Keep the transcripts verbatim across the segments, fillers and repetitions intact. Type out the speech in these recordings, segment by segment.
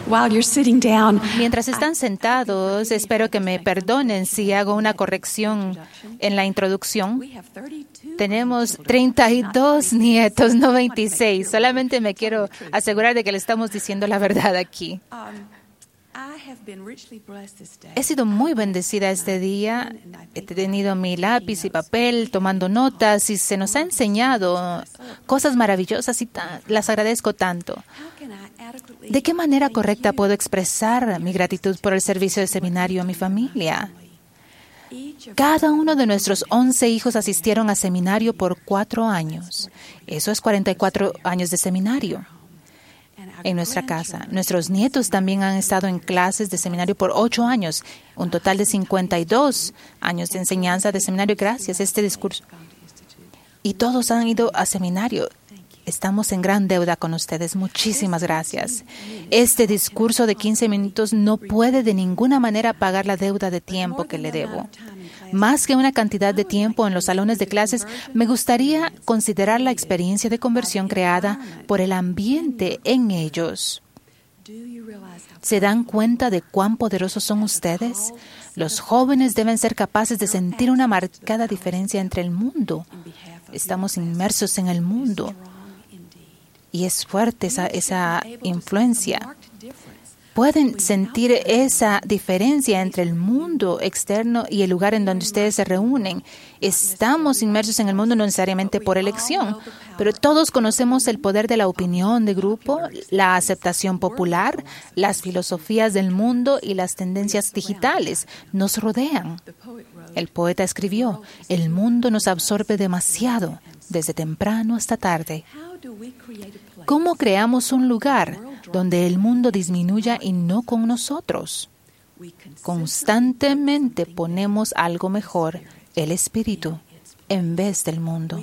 while you're sitting down. Mientras están sentados, espero que me perdonen si hago una corrección en la introducción. Tenemos treinta y dos nietos, no veintiséis. Solamente me quiero asegurar de que le estamos diciendo la verdad aquí. He sido muy bendecida este día. He tenido mi lápiz y papel tomando notas y se nos ha enseñado cosas maravillosas y ta- las agradezco tanto. ¿De qué manera correcta puedo expresar mi gratitud por el servicio de seminario a mi familia? Cada uno de nuestros once hijos asistieron a seminario por cuatro años. Eso es cuarenta y cuatro años de seminario en nuestra casa. Nuestros nietos también han estado en clases de seminario por ocho años, un total de cincuenta y dos años de enseñanza de seminario gracias a este discurso. Y todos han ido a seminario. Estamos en gran deuda con ustedes. Muchísimas gracias. Este discurso de quince minutos no puede de ninguna manera pagar la deuda de tiempo que le debo. Más que una cantidad de tiempo en los salones de clases, me gustaría considerar la experiencia de conversión creada por el ambiente en ellos. ¿Se dan cuenta de cuán poderosos son ustedes? Los jóvenes deben ser capaces de sentir una marcada diferencia entre el mundo. Estamos inmersos en el mundo. Y es fuerte esa, esa influencia. Pueden sentir esa diferencia entre el mundo externo y el lugar en donde ustedes se reúnen. Estamos inmersos en el mundo no necesariamente por elección, pero todos conocemos el poder de la opinión de grupo, la aceptación popular, las filosofías del mundo y las tendencias digitales. Nos rodean. El poeta escribió, el mundo nos absorbe demasiado, desde temprano hasta tarde. ¿Cómo creamos un lugar donde el mundo disminuya y no con nosotros? Constantemente ponemos algo mejor, el espíritu, en vez del mundo.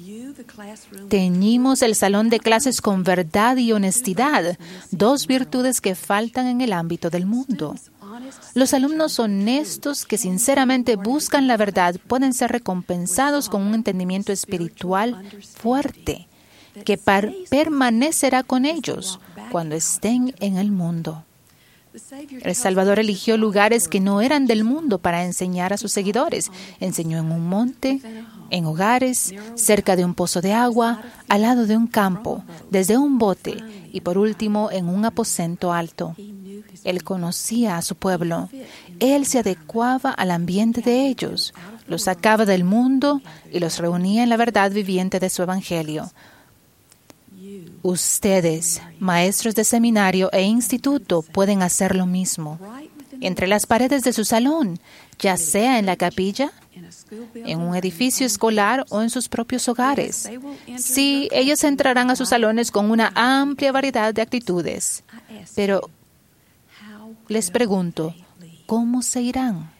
Teñimos el salón de clases con verdad y honestidad, dos virtudes que faltan en el ámbito del mundo. Los alumnos honestos que sinceramente buscan la verdad pueden ser recompensados con un entendimiento espiritual fuerte, que par- permanecerá con ellos cuando estén en el mundo. El Salvador eligió lugares que no eran del mundo para enseñar a sus seguidores. Enseñó en un monte, en hogares, cerca de un pozo de agua, al lado de un campo, desde un bote y por último en un aposento alto. Él conocía a su pueblo. Él se adecuaba al ambiente de ellos, los sacaba del mundo y los reunía en la verdad viviente de su evangelio. Ustedes, maestros de seminario e instituto, pueden hacer lo mismo. Entre las paredes de su salón, ya sea en la capilla, en un edificio escolar o en sus propios hogares. Sí, ellos entrarán a sus salones con una amplia variedad de actitudes. Pero les pregunto, ¿cómo se irán?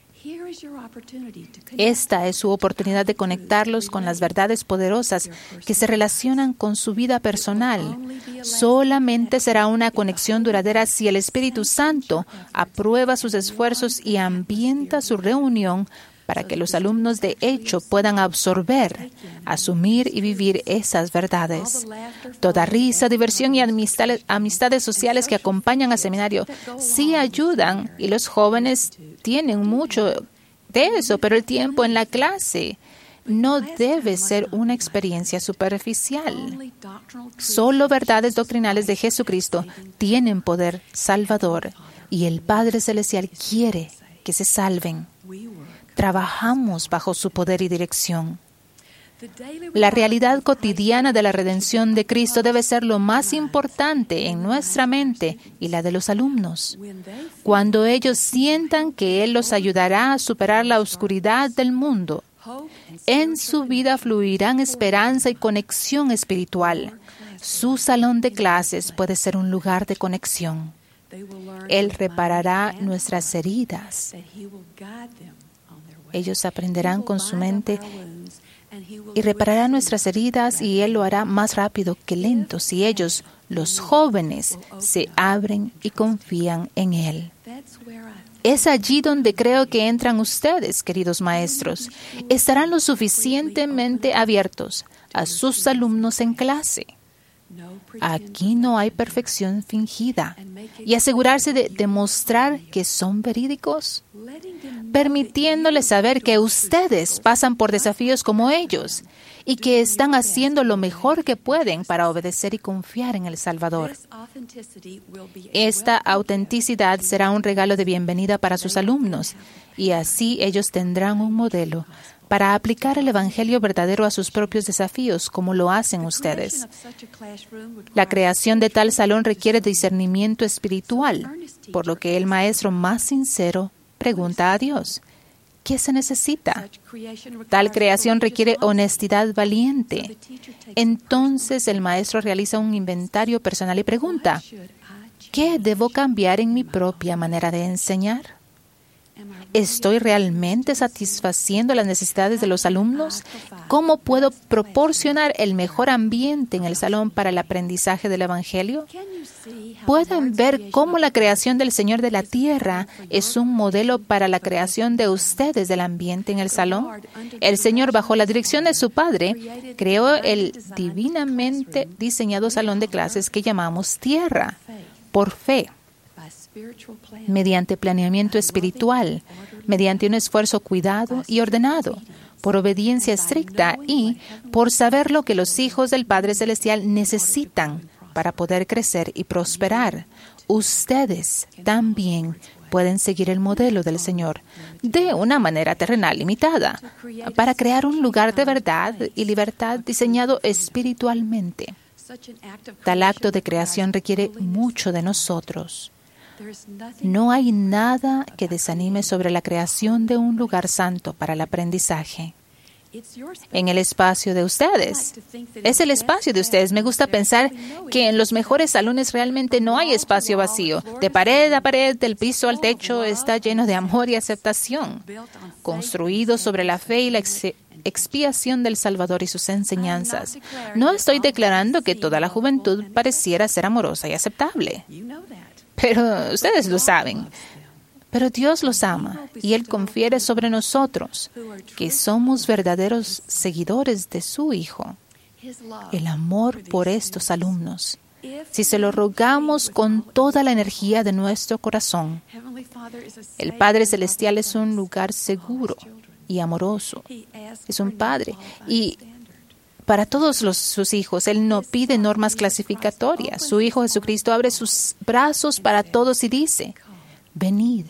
Esta es su oportunidad de conectarlos con las verdades poderosas que se relacionan con su vida personal. Solamente será una conexión duradera si el Espíritu Santo aprueba sus esfuerzos y ambienta su reunión para que los alumnos de hecho puedan absorber, asumir y vivir esas verdades. Toda risa, diversión y amistades, amistades sociales que acompañan al seminario sí ayudan y los jóvenes tienen mucho de eso, pero el tiempo en la clase no debe ser una experiencia superficial. Solo verdades doctrinales de Jesucristo tienen poder salvador y el Padre Celestial quiere que se salven. Trabajamos bajo su poder y dirección. La realidad cotidiana de la redención de Cristo debe ser lo más importante en nuestra mente y la de los alumnos. Cuando ellos sientan que Él los ayudará a superar la oscuridad del mundo, en su vida fluirán esperanza y conexión espiritual. Su salón de clases puede ser un lugar de conexión. Él reparará nuestras heridas. Ellos aprenderán con su mente y reparará nuestras heridas y Él lo hará más rápido que lento si ellos, los jóvenes, se abren y confían en Él. Es allí donde creo que entran ustedes, queridos maestros. Estarán lo suficientemente abiertos a sus alumnos en clase. Aquí no hay perfección fingida. Y asegurarse de demostrar que son verídicos, permitiéndoles saber que ustedes pasan por desafíos como ellos y que están haciendo lo mejor que pueden para obedecer y confiar en el Salvador. Esta autenticidad será un regalo de bienvenida para sus alumnos, y así ellos tendrán un modelo para aplicar el Evangelio verdadero a sus propios desafíos, como lo hacen ustedes. La creación de tal salón requiere discernimiento espiritual, por lo que el maestro más sincero pregunta a Dios: ¿qué se necesita? Tal creación requiere honestidad valiente. Entonces el maestro realiza un inventario personal y pregunta: ¿qué debo cambiar en mi propia manera de enseñar? ¿Estoy realmente satisfaciendo las necesidades de los alumnos? ¿Cómo puedo proporcionar el mejor ambiente en el salón para el aprendizaje del Evangelio? ¿Pueden ver cómo la creación del Señor de la Tierra es un modelo para la creación de ustedes del ambiente en el salón? El Señor, bajo la dirección de su Padre, creó el divinamente diseñado salón de clases que llamamos Tierra, por fe, mediante planeamiento espiritual, mediante un esfuerzo cuidado y ordenado, por obediencia estricta y por saber lo que los hijos del Padre Celestial necesitan para poder crecer y prosperar. Ustedes también pueden seguir el modelo del Señor de una manera terrenal limitada, para crear un lugar de verdad y libertad diseñado espiritualmente. Tal acto de creación requiere mucho de nosotros. No hay nada que desanime sobre la creación de un lugar santo para el aprendizaje. En el espacio de ustedes. Es el espacio de ustedes. Me gusta pensar que en los mejores salones realmente no hay espacio vacío. De pared a pared, del piso al techo, está lleno de amor y aceptación, construido sobre la fe y la ex- expiación del Salvador y sus enseñanzas. No estoy declarando que toda la juventud pareciera ser amorosa y aceptable. Pero ustedes lo saben. Pero Dios los ama y Él confiere sobre nosotros que somos verdaderos seguidores de su Hijo. El amor por estos alumnos, si se lo rogamos con toda la energía de nuestro corazón. El Padre Celestial es un lugar seguro y amoroso. Es un Padre. Y para todos los, sus hijos, Él no pide normas clasificatorias. Su Hijo Jesucristo abre sus brazos para todos y dice: venid.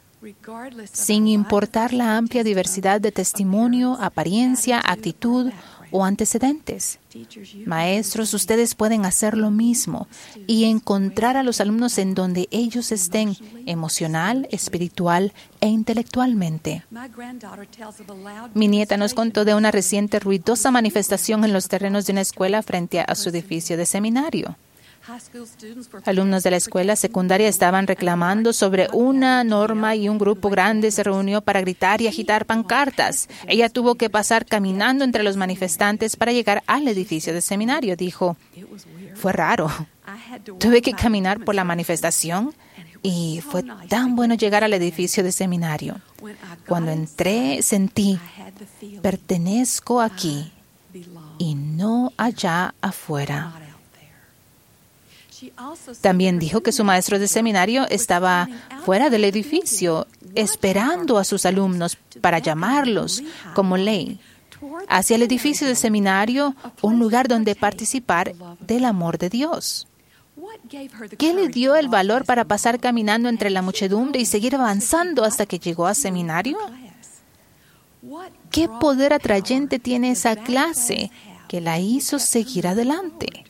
Sin importar la amplia diversidad de testimonio, apariencia, actitud o antecedentes. Maestros, ustedes pueden hacer lo mismo y encontrar a los alumnos en donde ellos estén, emocional, espiritual e intelectualmente. Mi nieta nos contó de una reciente ruidosa manifestación en los terrenos de una escuela frente a su edificio de seminario. Alumnos de la escuela secundaria estaban reclamando sobre una norma y un grupo grande se reunió para gritar y agitar pancartas. Ella tuvo que pasar caminando entre los manifestantes para llegar al edificio de seminario. Dijo: fue raro. Tuve que caminar por la manifestación y fue tan bueno llegar al edificio de seminario. Cuando entré, sentí: pertenezco aquí y no allá afuera. También dijo que su maestro de seminario estaba fuera del edificio, esperando a sus alumnos para llamarlos, como ley, hacia el edificio de seminario, un lugar donde participar del amor de Dios. ¿Qué le dio el valor para pasar caminando entre la muchedumbre y seguir avanzando hasta que llegó a seminario? ¿Qué poder atrayente tiene esa clase que la hizo seguir adelante?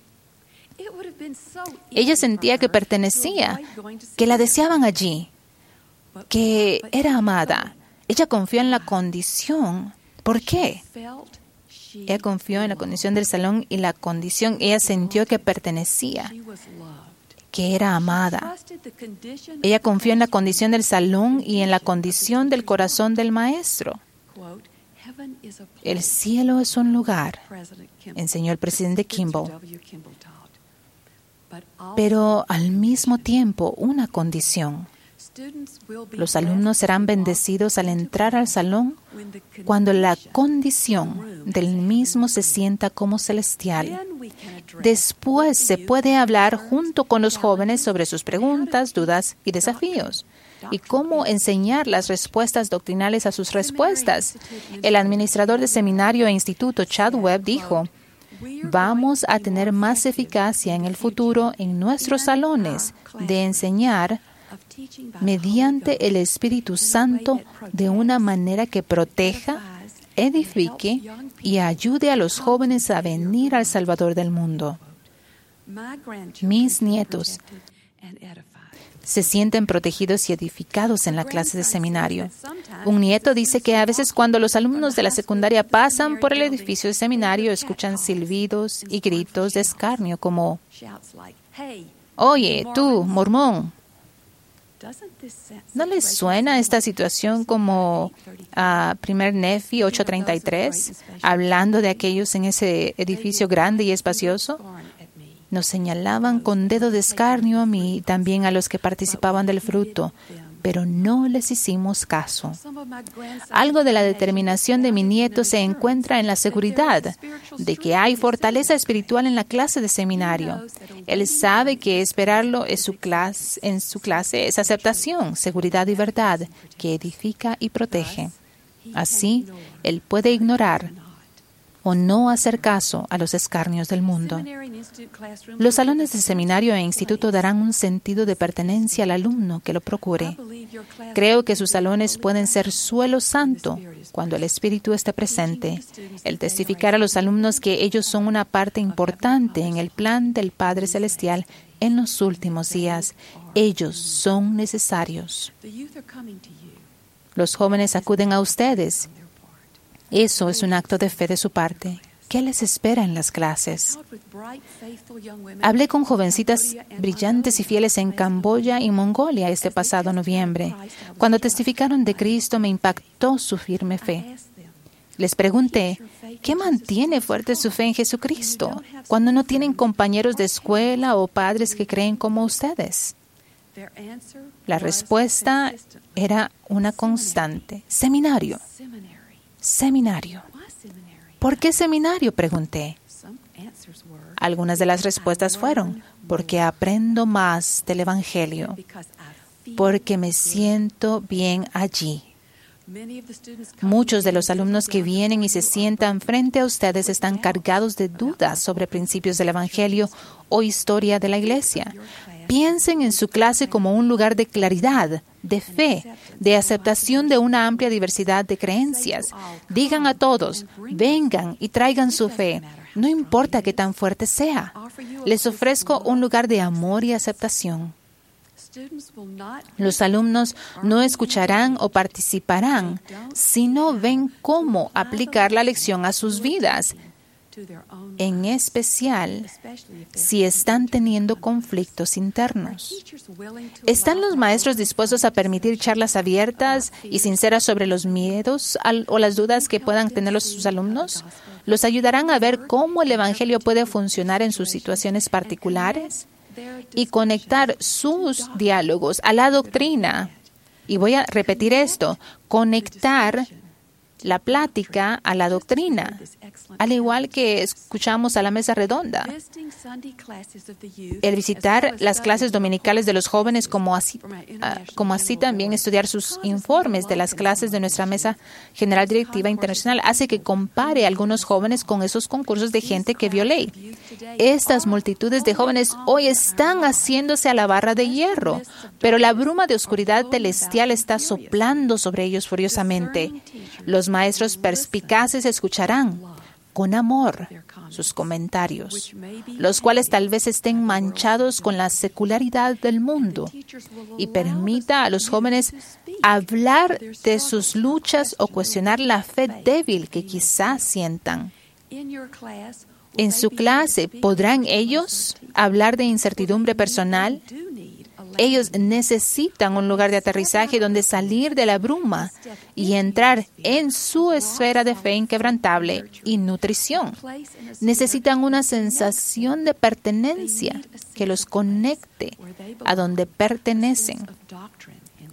Ella sentía que pertenecía, que la deseaban allí, que era amada. Ella confió en la condición. ¿Por qué? Ella confió en la condición del salón y la condición, ella sintió que pertenecía, que era amada. Ella confió en la condición del salón y en la condición del corazón del maestro. El cielo es un lugar, enseñó el presidente Kimball, pero al mismo tiempo una condición. Los alumnos serán bendecidos al entrar al salón cuando la condición del mismo se sienta como celestial. Después se puede hablar junto con los jóvenes sobre sus preguntas, dudas y desafíos, y cómo enseñar las respuestas doctrinales a sus respuestas. El administrador de seminario e instituto, Chad Webb, dijo: vamos a tener más eficacia en el futuro en nuestros salones de enseñar mediante el Espíritu Santo de una manera que proteja, edifique y ayude a los jóvenes a venir al Salvador del mundo. Mis nietos se sienten protegidos y edificados en la clase de seminario. Un nieto dice que a veces cuando los alumnos de la secundaria pasan por el edificio de seminario, escuchan silbidos y gritos de escarnio como: «Oye, tú, mormón». ¿No les suena esta situación como a primer Nefi ocho treinta y tres, hablando de aquellos en ese edificio grande y espacioso? Nos señalaban con dedo de escarnio a mí y también a los que participaban del fruto, pero no les hicimos caso. Algo de la determinación de mi nieto se encuentra en la seguridad de que hay fortaleza espiritual en la clase de seminario. Él sabe que esperarlo en su clase, en su clase es aceptación, seguridad y verdad, que edifica y protege. Así, él puede ignorar o no hacer caso a los escarnios del mundo. Los salones de seminario e instituto darán un sentido de pertenencia al alumno que lo procure. Creo que sus salones pueden ser suelo santo cuando el Espíritu esté presente. El testificar a los alumnos que ellos son una parte importante en el plan del Padre Celestial en los últimos días. Ellos son necesarios. Los jóvenes acuden a ustedes. Eso es un acto de fe de su parte. ¿Qué les espera en las clases? Hablé con jovencitas brillantes y fieles en Camboya y Mongolia este pasado noviembre. Cuando testificaron de Cristo, me impactó su firme fe. Les pregunté, ¿qué mantiene fuerte su fe en Jesucristo cuando no tienen compañeros de escuela o padres que creen como ustedes? La respuesta era una constante: seminario. Seminario. ¿Por qué seminario?, pregunté. Algunas de las respuestas fueron: porque aprendo más del Evangelio, porque me siento bien allí. Muchos de los alumnos que vienen y se sientan frente a ustedes están cargados de dudas sobre principios del Evangelio o historia de la Iglesia. Piensen en su clase como un lugar de claridad, de fe, de aceptación de una amplia diversidad de creencias. Digan a todos: vengan y traigan su fe, no importa qué tan fuerte sea. Les ofrezco un lugar de amor y aceptación. Los alumnos no escucharán o participarán si no ven cómo aplicar la lección a sus vidas, en especial si están teniendo conflictos internos. ¿Están los maestros dispuestos a permitir charlas abiertas y sinceras sobre los miedos o las dudas que puedan tener los, sus alumnos? ¿Los ayudarán a ver cómo el Evangelio puede funcionar en sus situaciones particulares? Y conectar sus diálogos a la doctrina. Y voy a repetir esto: conectar la plática a la doctrina, al igual que escuchamos a la mesa redonda. El visitar las clases dominicales de los jóvenes, como así, uh, como así también estudiar sus informes de las clases de nuestra Mesa General Directiva Internacional, hace que compare a algunos jóvenes con esos concursos de gente que vio ley. Estas multitudes de jóvenes hoy están haciéndose a la barra de hierro, pero la bruma de oscuridad celestial está soplando sobre ellos furiosamente. Los maestros perspicaces escucharán con amor sus comentarios, los cuales tal vez estén manchados con la secularidad del mundo, y permita a los jóvenes hablar de sus luchas o cuestionar la fe débil que quizás sientan. En su clase, ¿podrán ellos hablar de incertidumbre personal? Ellos necesitan un lugar de aterrizaje donde salir de la bruma y entrar en su esfera de fe inquebrantable y nutrición. Necesitan una sensación de pertenencia que los conecte a donde pertenecen.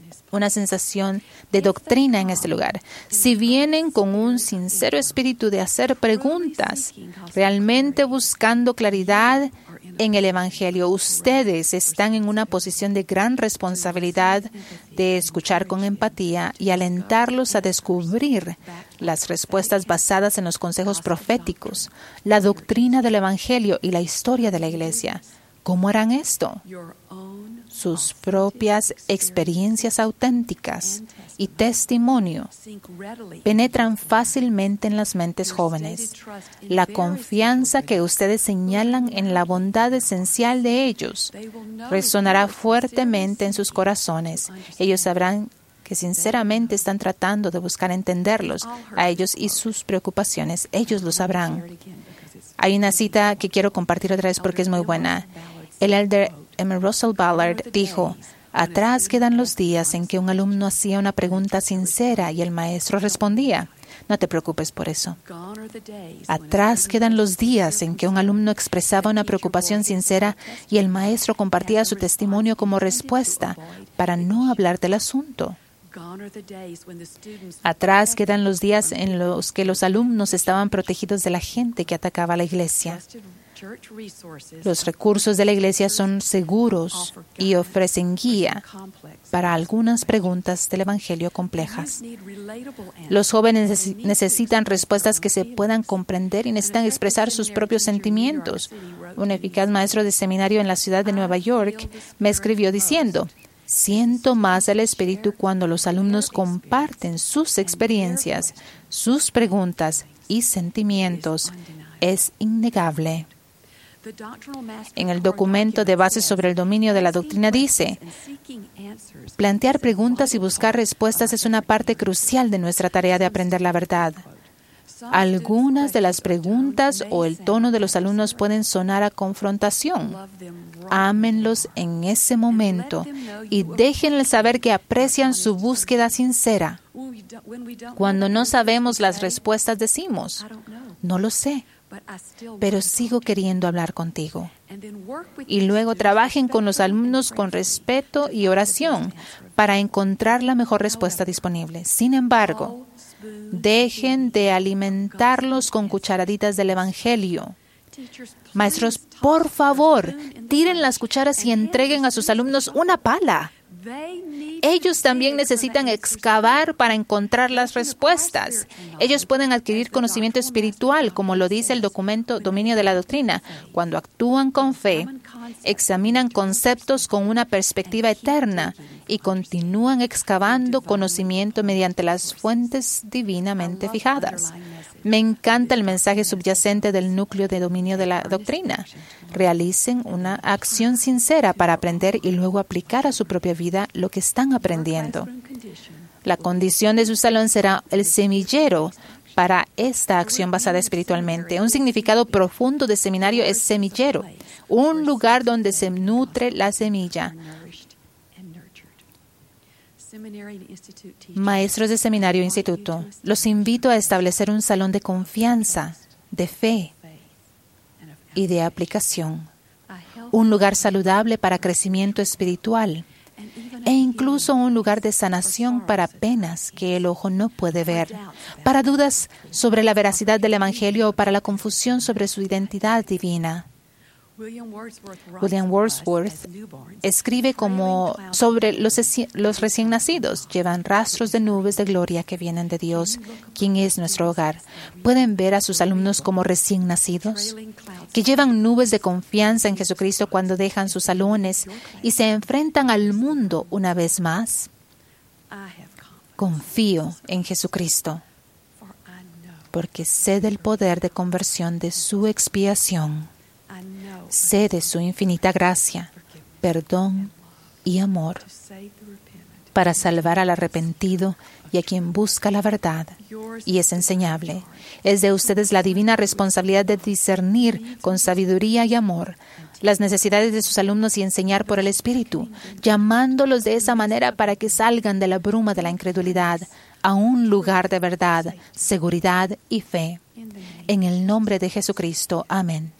una sensación de doctrina en este lugar. Si vienen con un sincero espíritu de hacer preguntas, realmente buscando claridad en el Evangelio, ustedes están en una posición de gran responsabilidad de escuchar con empatía y alentarlos a descubrir las respuestas basadas en los consejos proféticos, la doctrina del Evangelio y la historia de la Iglesia. ¿Cómo harán esto? Sus propias experiencias auténticas y testimonio penetran fácilmente en las mentes jóvenes. La confianza que ustedes señalan en la bondad esencial de ellos resonará fuertemente en sus corazones. Ellos sabrán que sinceramente están tratando de buscar entenderlos a ellos y sus preocupaciones. Ellos lo sabrán. Hay una cita que quiero compartir otra vez porque es muy buena. El elder M. Russell Ballard dijo: atrás quedan los días en que un alumno hacía una pregunta sincera y el maestro respondía. No te preocupes por eso. Atrás quedan los días en que un alumno expresaba una preocupación sincera y el maestro compartía su testimonio como respuesta para no hablar del asunto. Atrás quedan los días en los que los alumnos estaban protegidos de la gente que atacaba a la iglesia. Los recursos de la iglesia son seguros y ofrecen guía para algunas preguntas del Evangelio complejas. Los jóvenes necesitan respuestas que se puedan comprender y necesitan expresar sus propios sentimientos. Un eficaz maestro de seminario en la ciudad de Nueva York me escribió diciendo: siento más el espíritu cuando los alumnos comparten sus experiencias, sus preguntas y sentimientos. Es innegable. En el documento de bases sobre el dominio de la doctrina dice: plantear preguntas y buscar respuestas es una parte crucial de nuestra tarea de aprender la verdad. Algunas de las preguntas o el tono de los alumnos pueden sonar a confrontación. Ámenlos en ese momento y déjenles saber que aprecian su búsqueda sincera. Cuando no sabemos las respuestas decimos: no lo sé, pero sigo queriendo hablar contigo. Y luego trabajen con los alumnos con respeto y oración para encontrar la mejor respuesta disponible. Sin embargo, dejen de alimentarlos con cucharaditas del Evangelio. Maestros, por favor, tiren las cucharas y entreguen a sus alumnos una pala. Ellos también necesitan excavar para encontrar las respuestas. Ellos pueden adquirir conocimiento espiritual, como lo dice el documento Dominio de la Doctrina. Cuando actúan con fe, examinan conceptos con una perspectiva eterna y continúan excavando conocimiento mediante las fuentes divinamente fijadas. Me encanta el mensaje subyacente del núcleo de dominio de la doctrina. Realicen una acción sincera para aprender y luego aplicar a su propia vida lo que están aprendiendo. La condición de su salón será el semillero para esta acción basada espiritualmente. Un significado profundo de seminario es semillero, un lugar donde se nutre la semilla. Maestros de seminario e instituto, los invito a establecer un salón de confianza, de fe y de aplicación. Un lugar saludable para crecimiento espiritual e incluso un lugar de sanación para penas que el ojo no puede ver, para dudas sobre la veracidad del Evangelio o para la confusión sobre su identidad divina. William Wordsworth escribe como sobre los, los recién nacidos. Llevan rastros de nubes de gloria que vienen de Dios, quien es nuestro hogar. ¿Pueden ver a sus alumnos como recién nacidos? Que llevan nubes de confianza en Jesucristo cuando dejan sus salones y se enfrentan al mundo una vez más. Confío en Jesucristo, porque sé del poder de conversión de su expiación. Sé de su infinita gracia, perdón y amor para salvar al arrepentido y a quien busca la verdad y es enseñable. Es de ustedes la divina responsabilidad de discernir con sabiduría y amor las necesidades de sus alumnos y enseñar por el Espíritu, llamándolos de esa manera para que salgan de la bruma de la incredulidad a un lugar de verdad, seguridad y fe. En el nombre de Jesucristo. Amén.